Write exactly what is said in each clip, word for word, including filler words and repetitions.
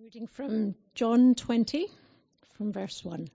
Reading from John twenty, from verse one.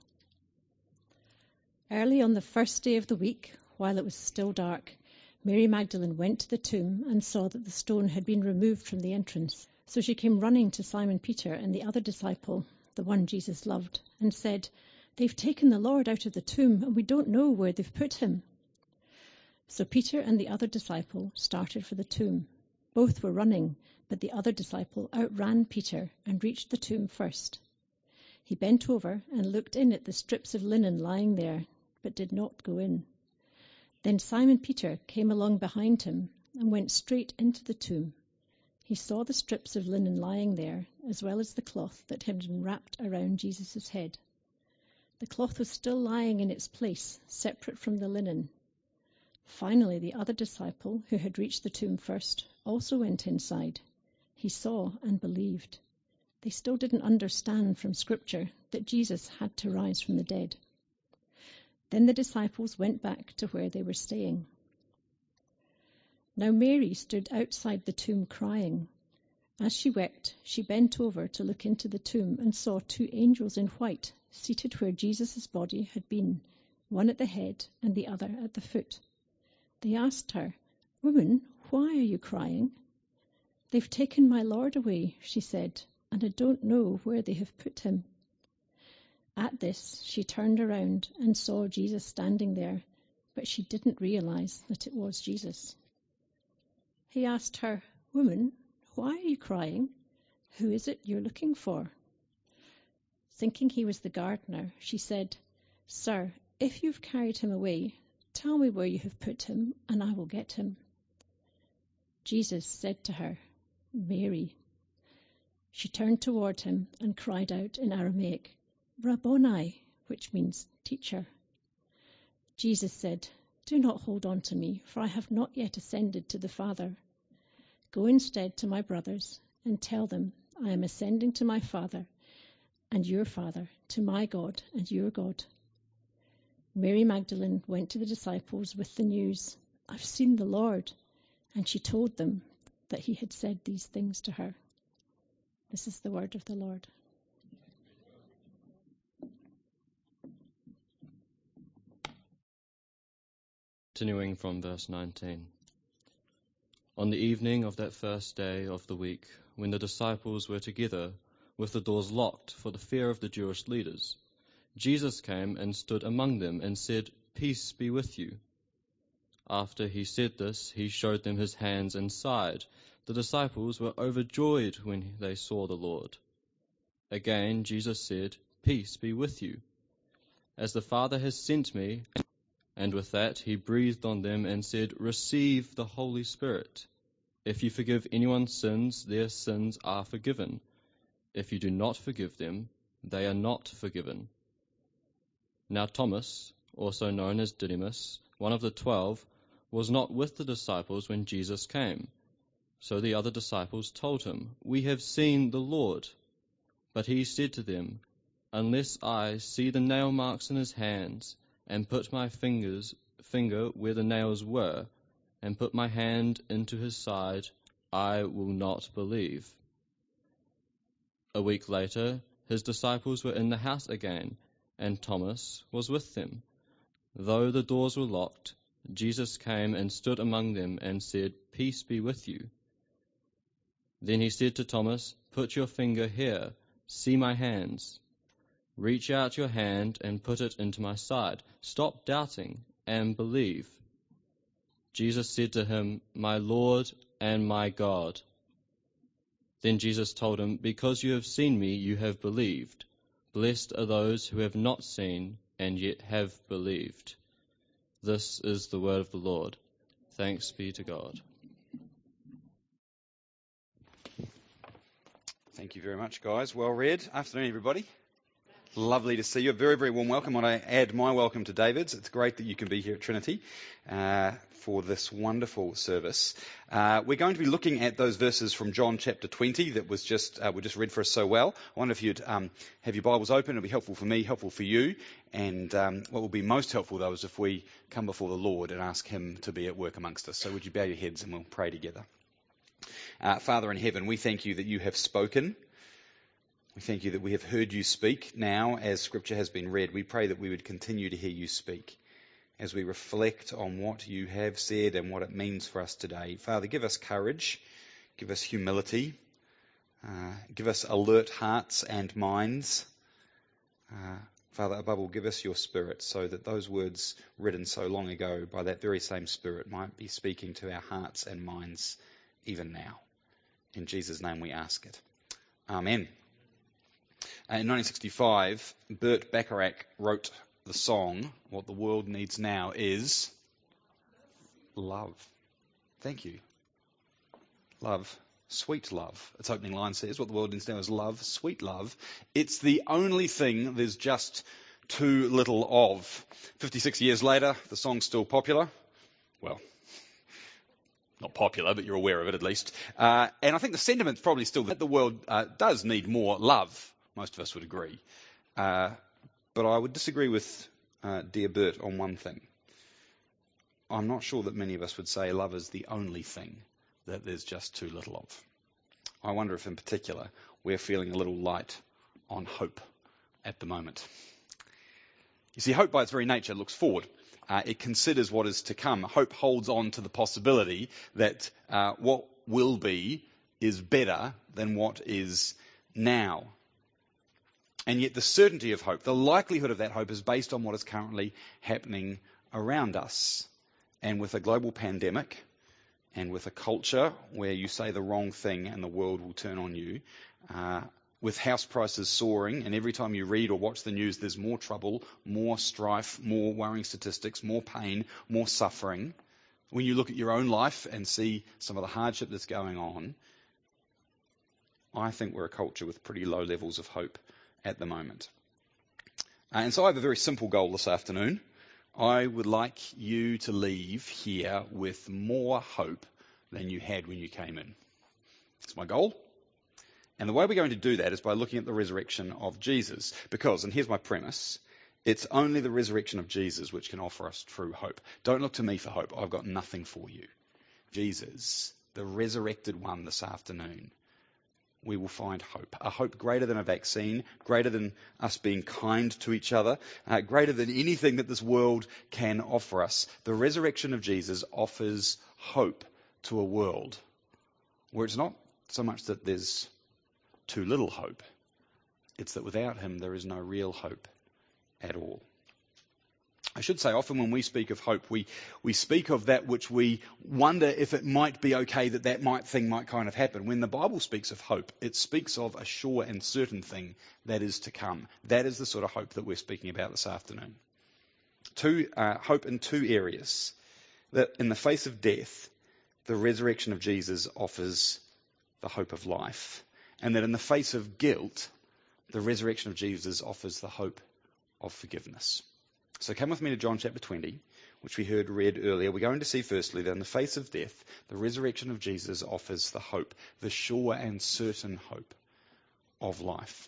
Early on the first day of the week, while it was still dark, Mary Magdalene went to the tomb and saw that the stone had been removed from the entrance. So she came running to Simon Peter and the other disciple, the one Jesus loved, and said, "They've taken the Lord out of the tomb, and we don't know where they've put him." So Peter and the other disciple started for the tomb. Both were running, but the other disciple outran Peter and reached the tomb first. He bent over and looked in at the strips of linen lying there, but did not go in. Then Simon Peter came along behind him and went straight into the tomb. He saw the strips of linen lying there, as well as the cloth that had been wrapped around Jesus' head. The cloth was still lying in its place, separate from the linen. Finally, the other disciple, who had reached the tomb first, also went inside. He saw and believed. They still didn't understand from Scripture that Jesus had to rise from the dead. Then the disciples went back to where they were staying. Now Mary stood outside the tomb crying. As she wept, she bent over to look into the tomb and saw two angels in white seated where Jesus' body had been, one at the head and the other at the foot. They asked her, "Woman, why are you crying?" "They've taken my Lord away," she said, "and I don't know where they have put him." At this, she turned around and saw Jesus standing there, but she didn't realize that it was Jesus. He asked her, "Woman, why are you crying? Who is it you're looking for?" Thinking he was the gardener, she said, "Sir, if you've carried him away, tell me where you have put him, and I will get him." Jesus said to her, "Mary." She turned toward him and cried out in Aramaic, "Rabboni," which means teacher. Jesus said, "Do not hold on to me, for I have not yet ascended to the Father. Go instead to my brothers and tell them, I am ascending to my Father and your Father, to my God and your God." Mary Magdalene went to the disciples with the news, "I've seen the Lord," and she told them that he had said these things to her. This is the word of the Lord. Continuing from verse nineteen. On the evening of that first day of the week, when the disciples were together with the doors locked for the fear of the Jewish leaders, Jesus came and stood among them and said, "Peace be with you." After he said this, he showed them his hands and side. The disciples were overjoyed when they saw the Lord. Again, Jesus said, "Peace be with you. As the Father has sent me," and with that he breathed on them and said, "Receive the Holy Spirit. If you forgive anyone's sins, their sins are forgiven. If you do not forgive them, they are not forgiven." Now Thomas, also known as Didymus, one of the twelve, was not with the disciples when Jesus came. So the other disciples told him, "We have seen the Lord." But he said to them, "Unless I see the nail marks in his hands, and put my fingers finger where the nails were, and put my hand into his side, I will not believe." A week later, his disciples were in the house again, and Thomas was with them. Though the doors were locked, Jesus came and stood among them and said, "Peace be with you." Then he said to Thomas, "Put your finger here, see my hands. Reach out your hand and put it into my side. Stop doubting and believe." Jesus said to him, "My Lord and my God." Then Jesus told him, "Because you have seen me, you have believed. Blessed are those who have not seen and yet have believed." This is the word of the Lord. Thanks be to God. Thank you very much, guys. Well read. Afternoon, everybody. Lovely to see you. A very, very warm welcome. I want to add my welcome to David's. It's great that you can be here at Trinity uh, for this wonderful service. Uh, we're going to be looking at those verses from John chapter twenty that was just uh, were just read for us so well. I wonder if you'd um, have your Bibles open. It'll be helpful for me, helpful for you. And um, what will be most helpful, though, is if we come before the Lord and ask him to be at work amongst us. So would you bow your heads and we'll pray together. Uh, Father in heaven, we thank you that you have spoken We thank you that we have heard you speak now as Scripture has been read. We pray that we would continue to hear you speak as we reflect on what you have said and what it means for us today. Father, give us courage, give us humility, uh, give us alert hearts and minds. Uh, Father, above all, give us your Spirit so that those words written so long ago by that very same Spirit might be speaking to our hearts and minds even now. In Jesus' name we ask it. Amen. In nineteen sixty-five, Burt Bacharach wrote the song, What the World Needs Now Is Love. Thank you. Love. Sweet love. Its opening line says, what the world needs now is love, sweet love. It's the only thing there's just too little of. fifty-six years later, the song's still popular. Well, not popular, but you're aware of it at least. Uh, and I think the sentiment's probably still that the world uh, does need more love. Most of us would agree. Uh, but I would disagree with uh, dear Bert on one thing. I'm not sure that many of us would say love is the only thing that there's just too little of. I wonder if in particular we're feeling a little light on hope at the moment. You see, hope by its very nature looks forward. Uh, it considers what is to come. Hope holds on to the possibility that uh, what will be is better than what is now. And yet the certainty of hope, the likelihood of that hope is based on what is currently happening around us. And with a global pandemic and with a culture where you say the wrong thing and the world will turn on you, uh, with house prices soaring, and every time you read or watch the news, there's more trouble, more strife, more worrying statistics, more pain, more suffering. When you look at your own life and see some of the hardship that's going on, I think we're a culture with pretty low levels of hope at the moment. Uh, and so I have a very simple goal this afternoon. I would like you to leave here with more hope than you had when you came in. That's my goal. And the way we're going to do that is by looking at the resurrection of Jesus. Because, and here's my premise, it's only the resurrection of Jesus which can offer us true hope. Don't look to me for hope. I've got nothing for you. Jesus, the resurrected one this afternoon, we will find hope. A hope greater than a vaccine, greater than us being kind to each other, uh, greater than anything that this world can offer us. The resurrection of Jesus offers hope to a world where it's not so much that there's too little hope, it's that without him there is no real hope at all. I should say, often when we speak of hope, we, we speak of that which we wonder if it might be okay that that might thing might kind of happen. When the Bible speaks of hope, it speaks of a sure and certain thing that is to come. That is the sort of hope that we're speaking about this afternoon. Two, uh, hope in two areas. That in the face of death, the resurrection of Jesus offers the hope of life. And that in the face of guilt, the resurrection of Jesus offers the hope of forgiveness. So come with me to John chapter twenty, which we heard read earlier. We're going to see firstly that in the face of death, the resurrection of Jesus offers the hope, the sure and certain hope of life.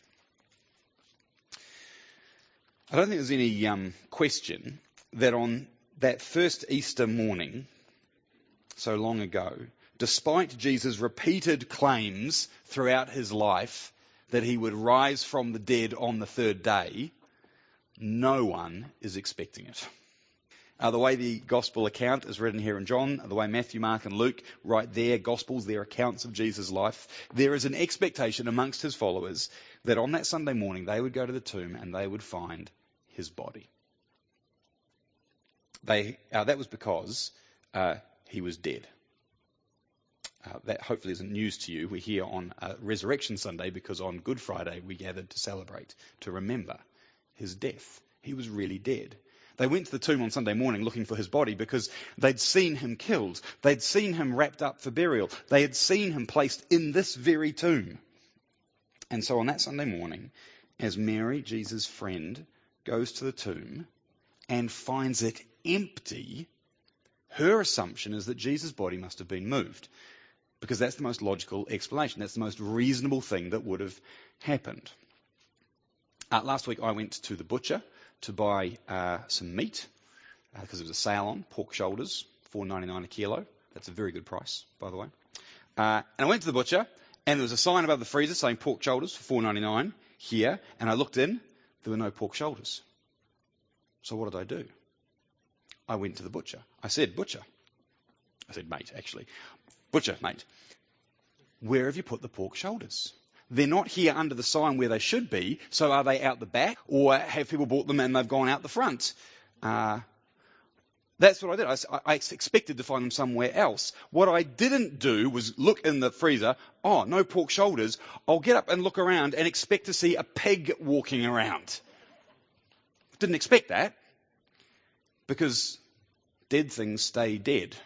I don't think there's any um, question that on that first Easter morning, so long ago, despite Jesus' repeated claims throughout his life that he would rise from the dead on the third day, no one is expecting it. Uh, the way the gospel account is written here in John, the way Matthew, Mark and Luke write their gospels, their accounts of Jesus' life, there is an expectation amongst his followers that on that Sunday morning they would go to the tomb and they would find his body. They, uh, that was because uh, he was dead. Uh, that hopefully isn't news to you. We're here on uh, Resurrection Sunday because on Good Friday we gathered to celebrate, to remember his death. He was really dead. They went to the tomb on Sunday morning looking for his body because they'd seen him killed. They'd seen him wrapped up for burial. They had seen him placed in this very tomb. And so on that Sunday morning, as Mary, Jesus' friend, goes to the tomb and finds it empty, her assumption is that Jesus' body must have been moved. Because that's the most logical explanation. That's the most reasonable thing that would have happened. Uh, last week I went to the butcher to buy uh, some meat because uh, there was a sale on pork shoulders, four dollars ninety-nine a kilo. That's a very good price, by the way. Uh, and I went to the butcher And there was a sign above the freezer saying pork shoulders for four ninety-nine here. And I looked in, there were no pork shoulders. So what did I do? I went to the butcher. I said, butcher. I said, mate, actually. Butcher, mate. Where have you put the pork shoulders? They're not here under the sign where they should be, so are they out the back, or have people bought them and they've gone out the front? Uh, that's what I did. I, I expected to find them somewhere else. What I didn't do was look in the freezer, oh, no pork shoulders. I'll get up and look around and expect to see a pig walking around. Didn't expect that, because dead things stay dead.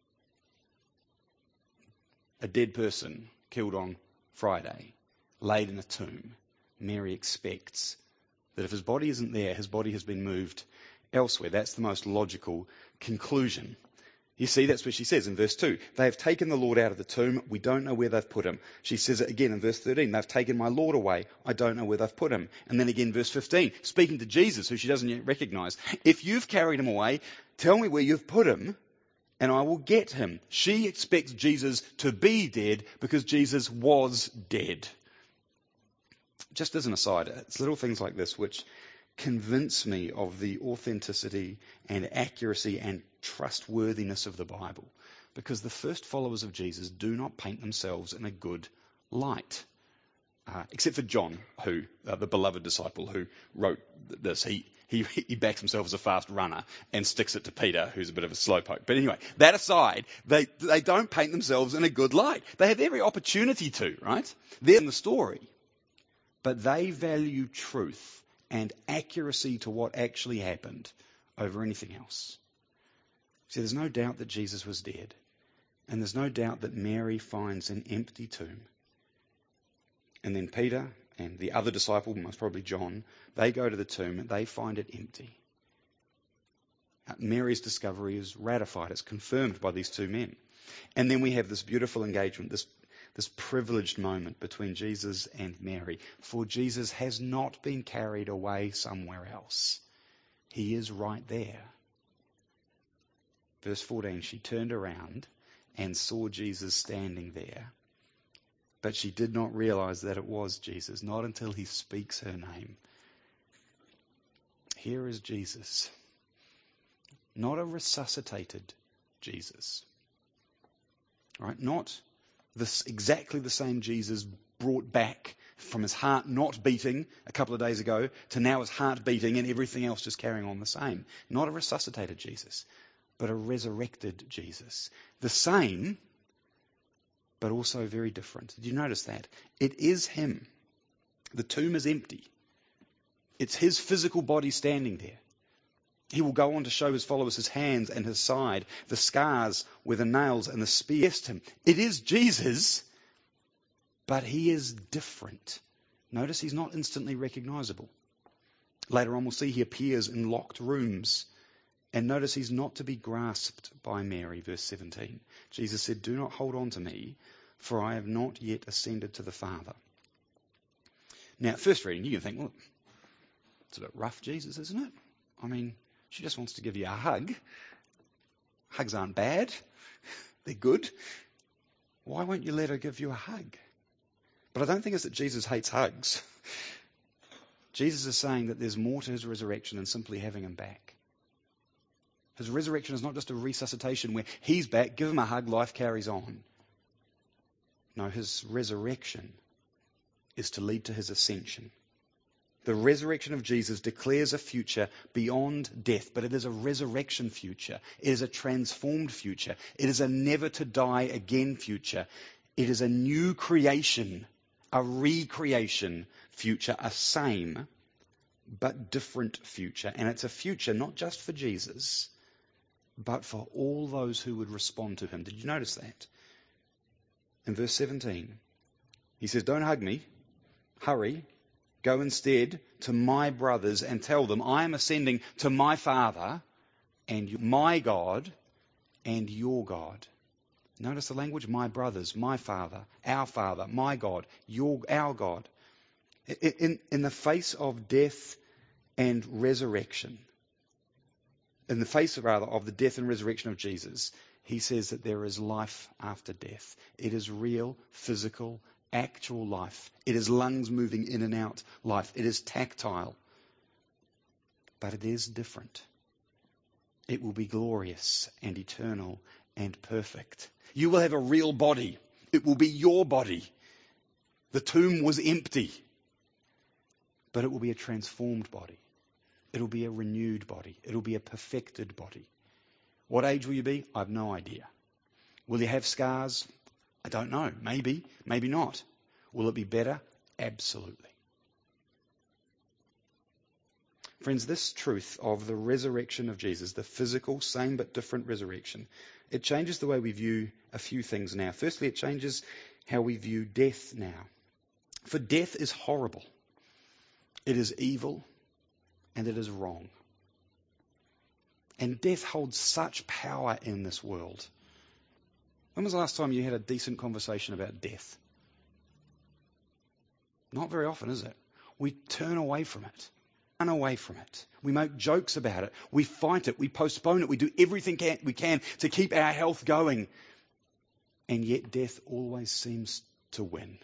A dead person killed on Friday, laid in a tomb. Mary expects that if his body isn't there, his body has been moved elsewhere. That's the most logical conclusion. You see, that's what she says in verse two. They have taken the Lord out of the tomb. We don't know where they've put him. She says it again in verse thirteen. They've taken my Lord away. I don't know where they've put him. And then again, verse fifteen, speaking to Jesus, who she doesn't yet recognize. If you've carried him away, tell me where you've put him, and I will get him. She expects Jesus to be dead because Jesus was dead. Just as an aside, it's little things like this which convince me of the authenticity and accuracy and trustworthiness of the Bible. Because the first followers of Jesus do not paint themselves in a good light. Uh, except for John, who, uh, the beloved disciple who wrote this. He, he, he backs himself as a fast runner and sticks it to Peter, who's a bit of a slowpoke. But anyway, that aside, they, they don't paint themselves in a good light. They have every opportunity to, right? They're in the story. But they value truth and accuracy to what actually happened over anything else. See, there's no doubt that Jesus was dead. And there's no doubt that Mary finds an empty tomb. And then Peter and the other disciple, most probably John, they go to the tomb and they find it empty. Mary's discovery is ratified. It's confirmed by these two men. And then we have this beautiful engagement, this This privileged moment between Jesus and Mary. For Jesus has not been carried away somewhere else. He is right there. Verse fourteen, she turned around and saw Jesus standing there. But she did not realize that it was Jesus, not until he speaks her name. Here is Jesus. Not a resuscitated Jesus. Right? Not this exactly the same Jesus brought back from his heart not beating a couple of days ago to now his heart beating and everything else just carrying on the same. Not a resuscitated Jesus, but a resurrected Jesus. The same, but also very different. Did you notice that? It is him. The tomb is empty. It's his physical body standing there. He will go on to show his followers his hands and his side, the scars where the nails and the spear pierced him. It is Jesus, but he is different. Notice he's not instantly recognizable. Later on we'll see he appears in locked rooms. And notice he's not to be grasped by Mary, verse seventeen. Jesus said, do not hold on to me, for I have not yet ascended to the Father. Now, at first reading, you can think, well, it's a bit rough, Jesus, isn't it? I mean, she just wants to give you a hug. Hugs aren't bad. They're good. Why won't you let her give you a hug? But I don't think it's that Jesus hates hugs. Jesus is saying that there's more to his resurrection than simply having him back. His resurrection is not just a resuscitation where he's back, give him a hug, life carries on. No, his resurrection is to lead to his ascension. The resurrection of Jesus declares a future beyond death, but it is a resurrection future. It is a transformed future. It is a never to die again future. It is a new creation, a recreation future, a same but different future. And it's a future not just for Jesus, but for all those who would respond to him. Did you notice that? In verse seventeen, he says, don't hug me, hurry. Go instead to my brothers and tell them, I am ascending to my Father and my God and your God. Notice the language, my brothers, my Father, our Father, my God, your, our God. In, in the face of death and resurrection, in the face rather of the death and resurrection of Jesus, he says that there is life after death. It is real, physical, actual life. It is lungs moving in and out life. It is tactile. But it is different. It will be glorious and eternal and perfect. You will have a real body. It will be your body. The tomb was empty. But it will be a transformed body. It will be a renewed body. It will be a perfected body. What age will you be? I have no idea. Will you have scars? I don't know. Maybe, maybe not. Will it be better? Absolutely. Friends, this truth of the resurrection of Jesus, the physical, same but different resurrection, it changes the way we view a few things now. Firstly, it changes how we view death now. For death is horrible. It is evil and it is wrong. And death holds such power in this world. When was the last time you had a decent conversation about death? Not very often, is it? We turn away from it. Run away from it. We make jokes about it. We fight it. We postpone it. We do everything can, we can to keep our health going. And yet death always seems to win.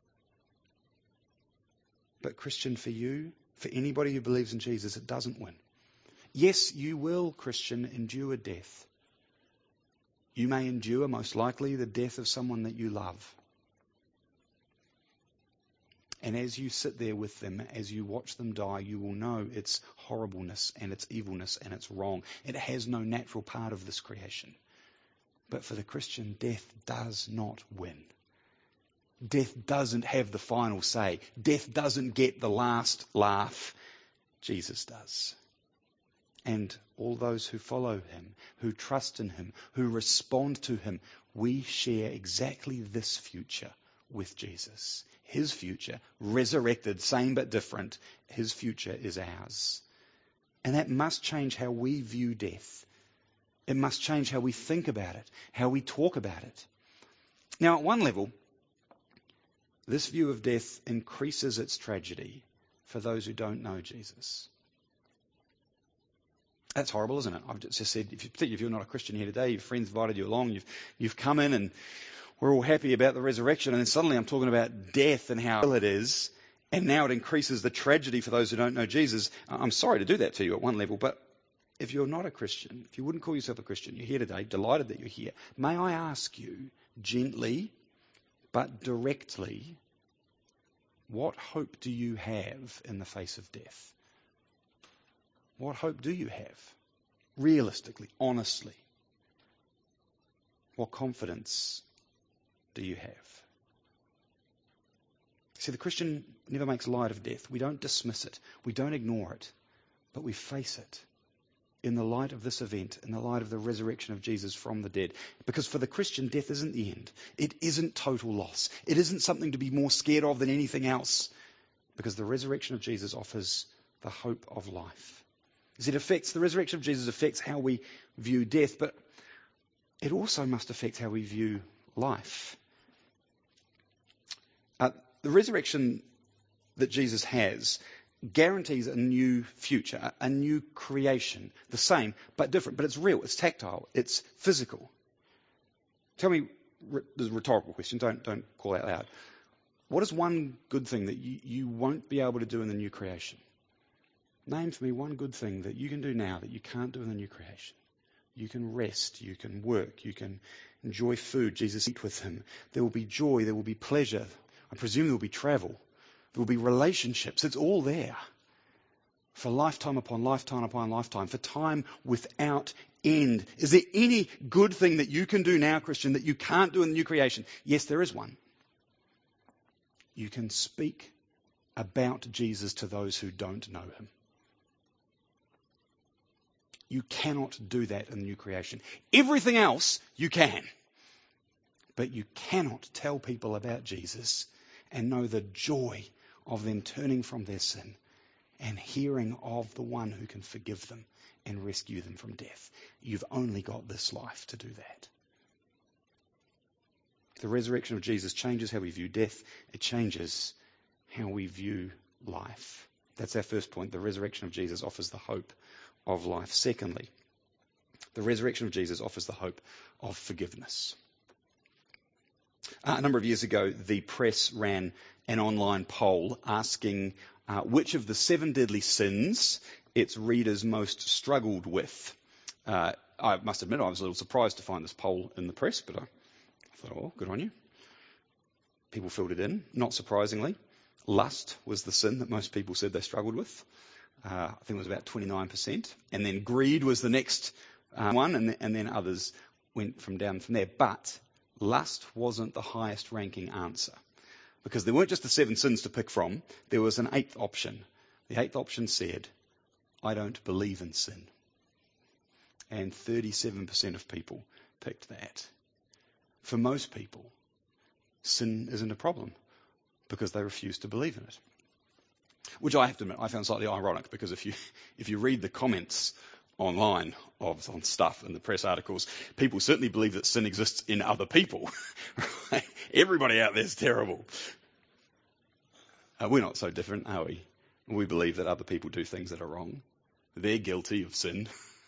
But Christian, for you, for anybody who believes in Jesus, it doesn't win. Yes, you will, Christian, endure death. You may endure, most likely, the death of someone that you love. And as you sit there with them, as you watch them die, you will know its horribleness and its evilness and its wrong. It has no natural part of this creation. But for the Christian, death does not win. Death doesn't have the final say. Death doesn't get the last laugh. Jesus does. And all those who follow him, who trust in him, who respond to him, we share exactly this future with Jesus. His future, resurrected, same but different, his future is ours. And that must change how we view death. It must change how we think about it, how we talk about it. Now, at one level, this view of death increases its tragedy for those who don't know Jesus. That's horrible, isn't it? I've just said, if you, particularly if you're not a Christian here today, your friends invited you along, you've, you've come in and we're all happy about the resurrection, and then suddenly I'm talking about death and how ill it is, and now it increases the tragedy for those who don't know Jesus. I'm sorry to do that to you at one level, but if you're not a Christian, if you wouldn't call yourself a Christian, you're here today, delighted that you're here, may I ask you gently but directly, what hope do you have in the face of death? What hope do you have? Realistically, honestly. What confidence do you have? See, the Christian never makes light of death. We don't dismiss it. We don't ignore it. But we face it in the light of this event, in the light of the resurrection of Jesus from the dead. Because for the Christian, death isn't the end. It isn't total loss. It isn't something to be more scared of than anything else. Because the resurrection of Jesus offers the hope of life. It affects, the resurrection of Jesus affects how we view death, but it also must affect how we view life. Uh, the resurrection that Jesus has guarantees a new future, a, a new creation, the same but different, but it's real, it's tactile, it's physical. Tell me, this is a rhetorical question, don't, don't call out loud. What is one good thing that you, you won't be able to do in the new creation? Name for me one good thing that you can do now that you can't do in the new creation. You can rest, you can work, you can enjoy food. Jesus, eat with him. There will be joy, there will be pleasure. I presume there will be travel. There will be relationships. It's all there. For lifetime upon lifetime upon lifetime. For time without end. Is there any good thing that you can do now, Christian, that you can't do in the new creation? Yes, there is one. You can speak about Jesus to those who don't know him. You cannot do that in the new creation. Everything else you can. But you cannot tell people about Jesus and know the joy of them turning from their sin and hearing of the one who can forgive them and rescue them from death. You've only got this life to do that. The resurrection of Jesus changes how we view death. It changes how we view life. That's our first point. The resurrection of Jesus offers the hope of life. Secondly, the resurrection of Jesus offers the hope of forgiveness. Uh, a number of years ago, the press ran an online poll asking uh, which of the seven deadly sins its readers most struggled with. Uh, I must admit I was a little surprised to find this poll in the press, but I thought, oh, good on you. People filled it in. Not surprisingly, lust was the sin that most people said they struggled with. Uh, I think it was about twenty-nine percent. And then greed was the next uh, one, and, and then others went from down from there. But lust wasn't the highest ranking answer, because there weren't just the seven sins to pick from. There was an eighth option. The eighth option said, I don't believe in sin. And thirty-seven percent of people picked that. For most people, sin isn't a problem because they refuse to believe in it. Which I have to admit, I found slightly ironic, because if you if you read the comments online of on stuff in the press articles, people certainly believe that sin exists in other people. Everybody out there is terrible. Uh, we're not so different, are we? We believe that other people do things that are wrong. They're guilty of sin.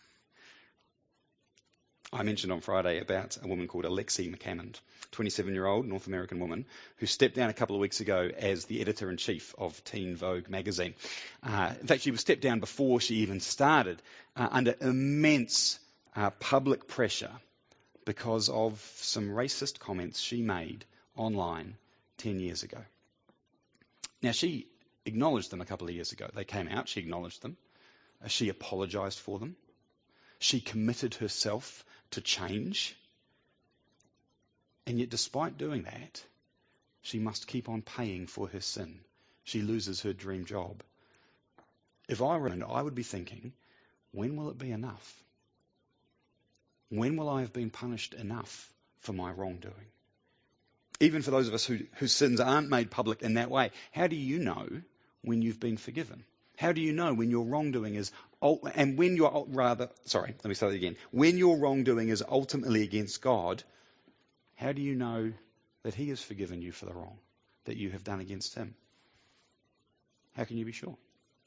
I mentioned on Friday about a woman called Alexi McCammond, twenty-seven-year-old North American woman who stepped down a couple of weeks ago as the editor-in-chief of Teen Vogue magazine. Uh, in fact, she was stepped down before she even started, uh, under immense uh, public pressure because of some racist comments she made online ten years ago. Now, she acknowledged them a couple of years ago. They came out, she acknowledged them. Uh, she apologised for them. She committed herself to change. And yet, despite doing that, she must keep on paying for her sin. She loses her dream job. If I were her, I would be thinking, when will it be enough? When will I have been punished enough for my wrongdoing? Even for those of us who, whose sins aren't made public in that way, how do you know when you've been forgiven? How do you know when your wrongdoing is, and when you're rather, sorry, let me say that again. When your wrongdoing is ultimately against God, how do you know that He has forgiven you for the wrong that you have done against Him? How can you be sure?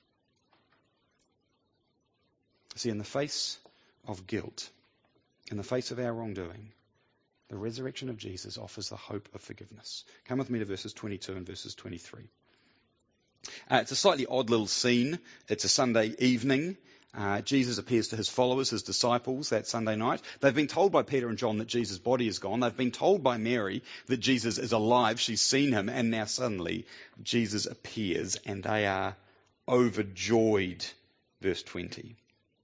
See, in the face of guilt, in the face of our wrongdoing, the resurrection of Jesus offers the hope of forgiveness. Come with me to verses twenty-two and verses twenty-three. Uh, it's a slightly odd little scene. It's a Sunday evening. Uh, Jesus appears to his followers, his disciples, that Sunday night. They've been told by Peter and John that Jesus' body is gone. They've been told by Mary that Jesus is alive. She's seen him. And now suddenly Jesus appears and they are overjoyed. Verse twenty.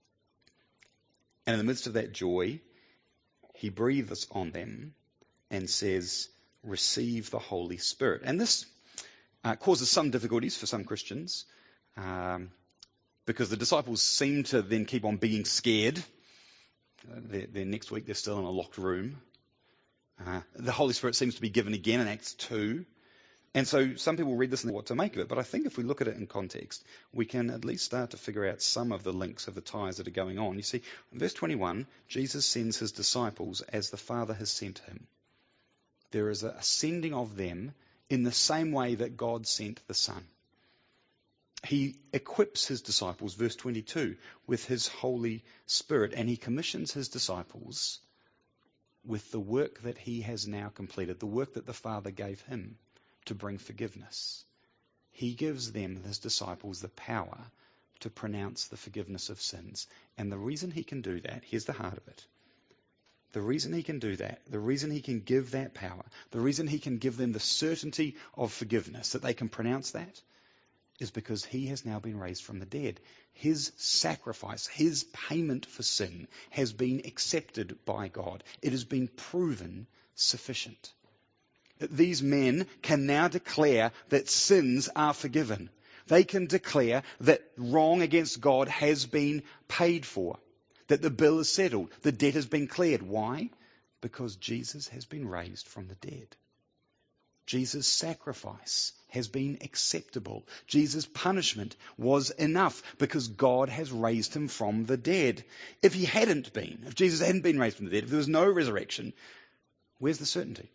And in the midst of that joy, he breathes on them and says, receive the Holy Spirit. And this uh, causes some difficulties for some Christians, um, because the disciples seem to then keep on being scared. Uh, they're, they're next week they're still in a locked room. Uh, the Holy Spirit seems to be given again in Acts two. And so some people read this and know what to make of it. But I think if we look at it in context, we can at least start to figure out some of the links of the ties that are going on. You see, in verse twenty-one, Jesus sends his disciples as the Father has sent him. There is a sending of them in the same way that God sent the Son. He equips his disciples, verse twenty-two, with his Holy Spirit, and he commissions his disciples with the work that he has now completed, the work that the Father gave him to bring forgiveness. He gives them, his disciples, the power to pronounce the forgiveness of sins. And the reason he can do that, here's the heart of it. The reason he can do that, the reason he can give that power, the reason he can give them the certainty of forgiveness, that they can pronounce that, is because he has now been raised from the dead. His sacrifice, his payment for sin has been accepted by God. It has been proven sufficient. These men can now declare that sins are forgiven. They can declare that wrong against God has been paid for, that the bill is settled, the debt has been cleared. Why? Because Jesus has been raised from the dead. Jesus' sacrifice has been acceptable. Jesus' punishment was enough because God has raised him from the dead. If he hadn't been, if Jesus hadn't been raised from the dead, if there was no resurrection, where's the certainty?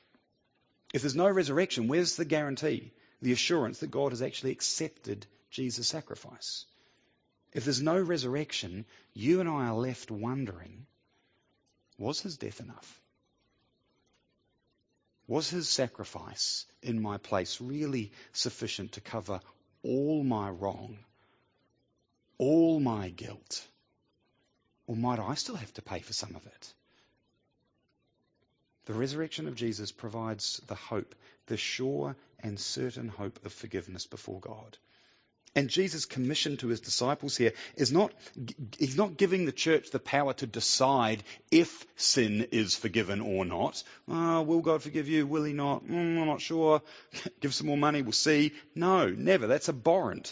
If there's no resurrection, where's the guarantee, the assurance that God has actually accepted Jesus' sacrifice? If there's no resurrection, you and I are left wondering, was his death enough? Was his sacrifice in my place really sufficient to cover all my wrong, all my guilt? Or might I still have to pay for some of it? The resurrection of Jesus provides the hope, the sure and certain hope of forgiveness before God. And Jesus' commission to his disciples here is not, he's not giving the church the power to decide if sin is forgiven or not. Oh, will God forgive you? Will he not? Mm, I'm not sure. Give some more money, we'll see. No, never. That's abhorrent.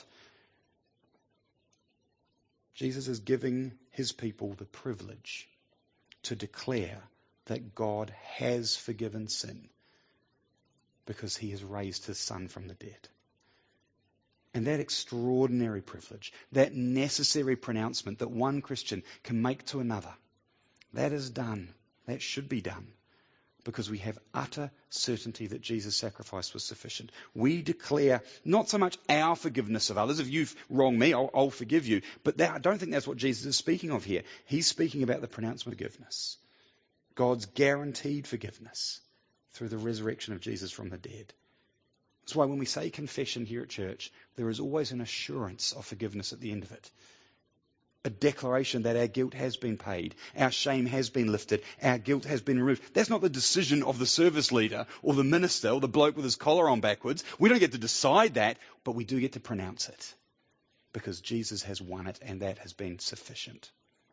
Jesus is giving his people the privilege to declare that God has forgiven sin because he has raised his Son from the dead. And that extraordinary privilege, that necessary pronouncement that one Christian can make to another, that is done. That should be done. Because we have utter certainty that Jesus' sacrifice was sufficient. We declare not so much our forgiveness of others. If you've wronged me, I'll, I'll forgive you. But that, I don't think that's what Jesus is speaking of here. He's speaking about the pronouncement of forgiveness. God's guaranteed forgiveness through the resurrection of Jesus from the dead. That's why when we say confession here at church, there is always an assurance of forgiveness at the end of it. A declaration that our guilt has been paid, our shame has been lifted, our guilt has been removed. That's not the decision of the service leader or the minister or the bloke with his collar on backwards. We don't get to decide that, but we do get to pronounce it because Jesus has won it and that has been sufficient.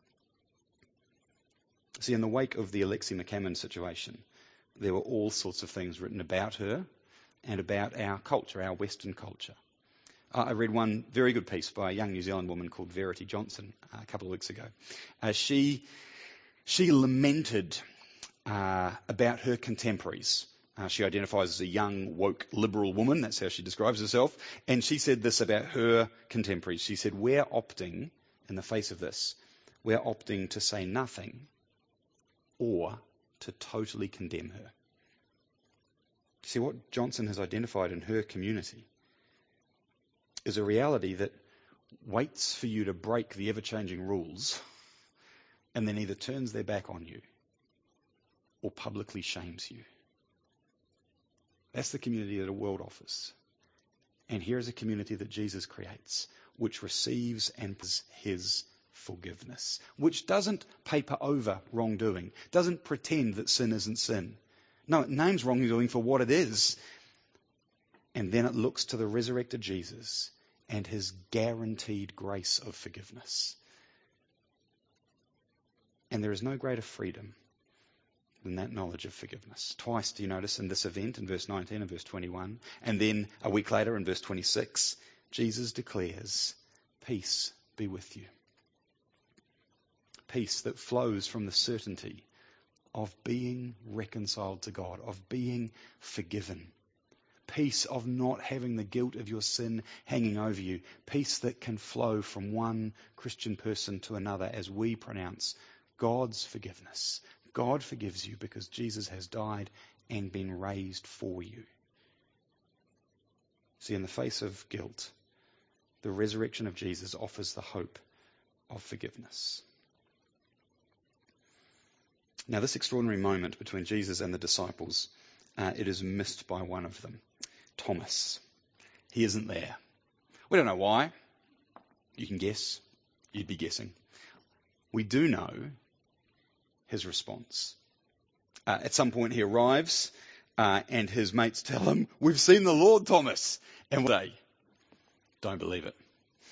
See, in the wake of the Alexi McCammon situation, there were all sorts of things written about her and about our culture, our Western culture. Uh, I read one very good piece by a young New Zealand woman called Verity Johnson uh, a couple of weeks ago. Uh, she she lamented uh, about her contemporaries. Uh, she identifies as a young, woke, liberal woman. That's how she describes herself. And she said this about her contemporaries. She said, we're opting, in the face of this, we're opting to say nothing or to totally condemn her. See, what Johnson has identified in her community is a reality that waits for you to break the ever-changing rules and then either turns their back on you or publicly shames you. That's the community that a world offers. And here is a community that Jesus creates, which receives and is his forgiveness, which doesn't paper over wrongdoing, doesn't pretend that sin isn't sin. No, it names wrongdoing for what it is. And then it looks to the resurrected Jesus and his guaranteed grace of forgiveness. And there is no greater freedom than that knowledge of forgiveness. Twice, do you notice, in this event, in verse nineteen and verse twenty-one, and then a week later in verse twenty-six, Jesus declares, peace be with you. Peace that flows from the certainty of being reconciled to God, of being forgiven. Peace of not having the guilt of your sin hanging over you. Peace that can flow from one Christian person to another as we pronounce God's forgiveness. God forgives you because Jesus has died and been raised for you. See, in the face of guilt, the resurrection of Jesus offers the hope of forgiveness. Now, this extraordinary moment between Jesus and the disciples, uh, it is missed by one of them, Thomas. He isn't there. We don't know why. You can guess. You'd be guessing. We do know his response. Uh, at some point he arrives uh, and his mates tell him, we've seen the Lord, Thomas. And they don't believe it.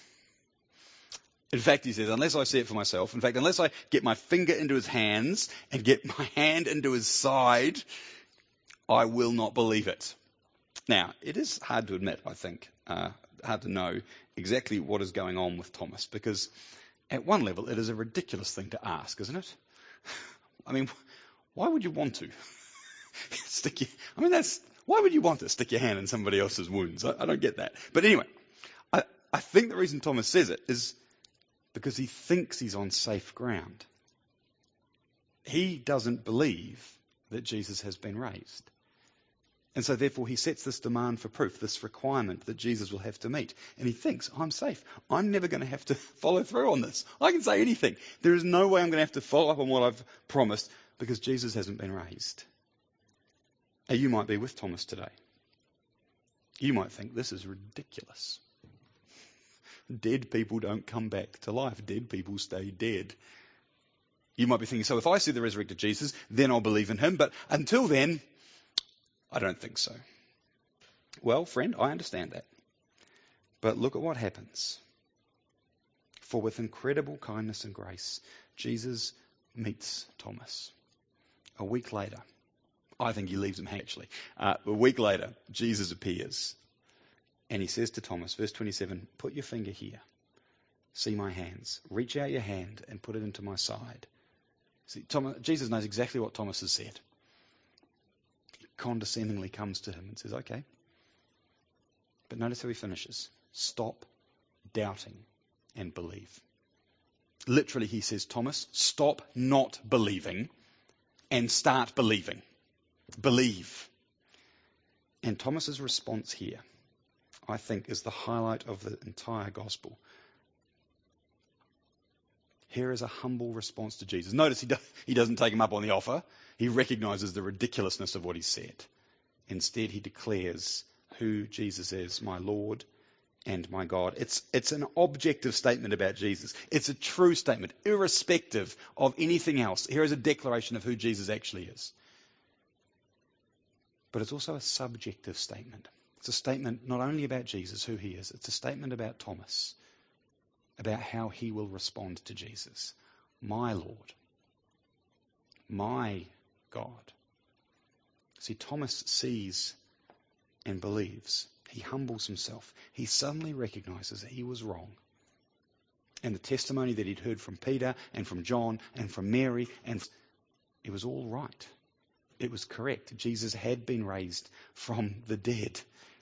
In fact, he says, unless I see it for myself, in fact, unless I get my finger into his hands and get my hand into his side, I will not believe it. Now, it is hard to admit, I think, uh, hard to know exactly what is going on with Thomas, because at one level, it is a ridiculous thing to ask, isn't it? I mean, why would you want to stick your, I mean, that's, why would you want to stick your hand in somebody else's wounds? I, I don't get that. But anyway, I, I think the reason Thomas says it is because he thinks he's on safe ground. He doesn't believe that Jesus has been raised. And so therefore he sets this demand for proof, this requirement that Jesus will have to meet. And he thinks, I'm safe. I'm never going to have to follow through on this. I can say anything. There is no way I'm going to have to follow up on what I've promised because Jesus hasn't been raised. Now, you might be with Thomas today. You might think this is ridiculous. Dead people don't come back to life. Dead people stay dead. You might be thinking, so if I see the resurrected Jesus, then I'll believe in him. But until then, I don't think so. Well, friend, I understand that. But look at what happens. For with incredible kindness and grace, Jesus meets Thomas. A week later, I think he leaves him hanging actually. Uh, a week later, Jesus appears. And he says to Thomas, verse twenty-seven, put your finger here. See my hands. Reach out your hand and put it into my side. See, Thomas, Jesus knows exactly what Thomas has said. He condescendingly comes to him and says, okay. But notice how he finishes. Stop doubting and believe. Literally, he says, Thomas, stop not believing and start believing. Believe. And Thomas's response here, I think, is the highlight of the entire gospel. Here is a humble response to Jesus. Notice he, do, he doesn't take him up on the offer. He recognizes the ridiculousness of what he said. Instead, he declares who Jesus is, my Lord and my God. It's, it's an objective statement about Jesus. It's a true statement, irrespective of anything else. Here is a declaration of who Jesus actually is. But it's also a subjective statement. It's a statement not only about Jesus, who he is, it's a statement about Thomas, about how he will respond to Jesus. My Lord, my God. See, Thomas sees and believes. He humbles himself. He suddenly recognizes that he was wrong. And the testimony that he'd heard from Peter and from John and from Mary, and it was all right. It was correct. Jesus had been raised from the dead.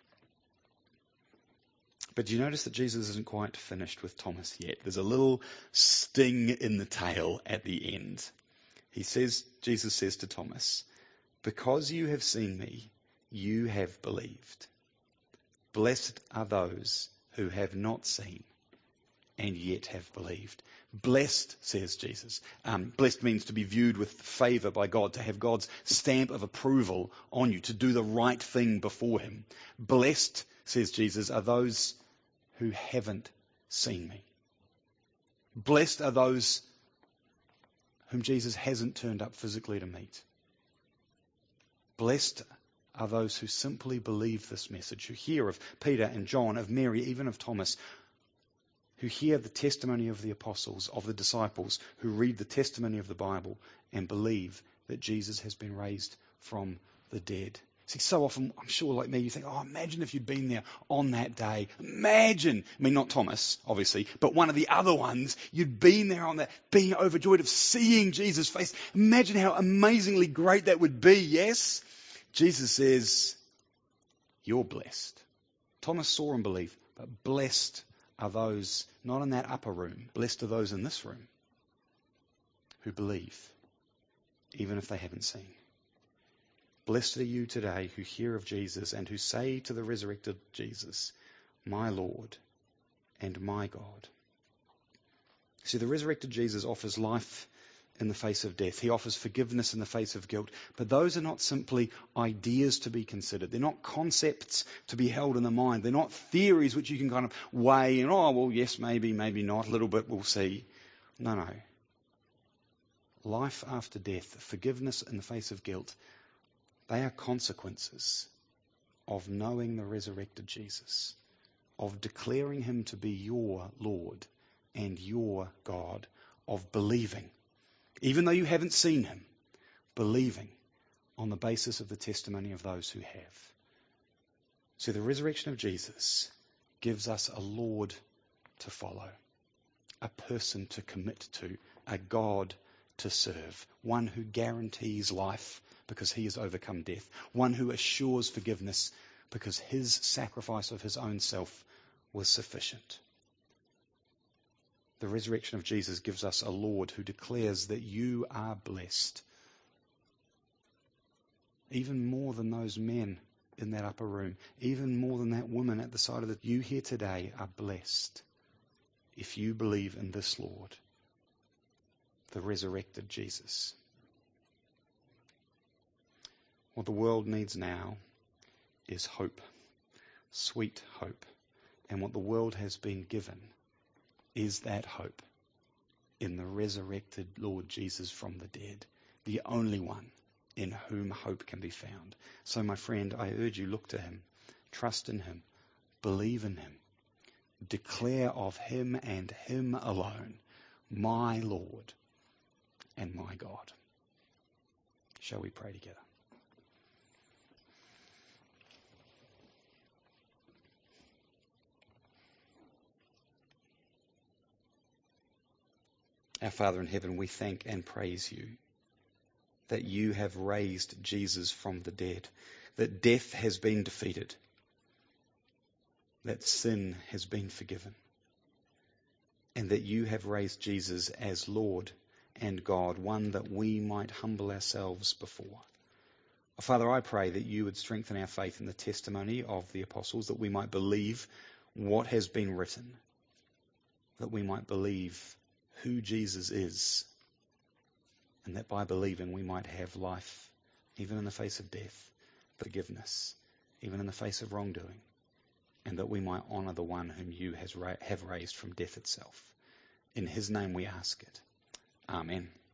But you notice that Jesus isn't quite finished with Thomas yet. There's a little sting in the tail at the end. He says, Jesus says to Thomas, because you have seen me, you have believed. Blessed are those who have not seen and yet have believed. Blessed, says Jesus. Um, blessed means to be viewed with favour by God, to have God's stamp of approval on you, to do the right thing before him. Blessed, says Jesus, are those who haven't seen me. Blessed are those whom Jesus hasn't turned up physically to meet. Blessed are those who simply believe this message, who hear of Peter and John, of Mary, even of Thomas, who hear the testimony of the apostles, of the disciples, who read the testimony of the Bible and believe that Jesus has been raised from the dead. See, so often, I'm sure like me, you think, oh, imagine if you'd been there on that day. Imagine, I mean, not Thomas, obviously, but one of the other ones, you'd been there on that, being overjoyed of seeing Jesus' face. Imagine how amazingly great that would be, yes? Jesus says, you're blessed. Thomas saw and believed, but blessed are those not in that upper room. Blessed are those in this room who believe, even if they haven't seen. Blessed are you today who hear of Jesus and who say to the resurrected Jesus, my Lord and my God. See, the resurrected Jesus offers life in the face of death. He offers forgiveness in the face of guilt. But those are not simply ideas to be considered. They're not concepts to be held in the mind. They're not theories which you can kind of weigh and, oh, well, yes, maybe, maybe not, a little bit, we'll see. No, no. Life after death, forgiveness in the face of guilt, they are consequences of knowing the resurrected Jesus, of declaring him to be your Lord and your God, of believing, even though you haven't seen him, believing on the basis of the testimony of those who have. So the resurrection of Jesus gives us a Lord to follow, a person to commit to, a God to serve, one who guarantees life because he has overcome death, one who assures forgiveness because his sacrifice of his own self was sufficient. The resurrection of Jesus gives us a Lord who declares that you are blessed, even more than those men in that upper room, even more than that woman at the side of the... You here today are blessed if you believe in this Lord, the resurrected Jesus. What the world needs now is hope, sweet hope. And what the world has been given is that hope in the resurrected Lord Jesus from the dead, the only one in whom hope can be found. So, my friend, I urge you, look to him, trust in him, believe in him, declare of him and him alone, my Lord and my God. Shall we pray together? Our Father in heaven, we thank and praise you that you have raised Jesus from the dead, that death has been defeated, that sin has been forgiven, and that you have raised Jesus as Lord and God, one that we might humble ourselves before. Father, I pray that you would strengthen our faith in the testimony of the apostles, that we might believe what has been written, that we might believe who Jesus is, and that by believing we might have life, even in the face of death, forgiveness, even in the face of wrongdoing, and that we might honour the one whom you has ra- have raised from death itself. In his name we ask it. Amen.